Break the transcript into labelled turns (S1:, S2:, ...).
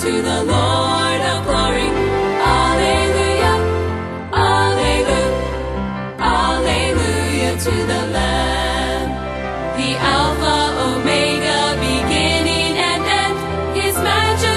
S1: to the Lord of glory. Alleluia, alleluia, alleluia to the Lamb. The Alpha, Omega, beginning and end, His majesty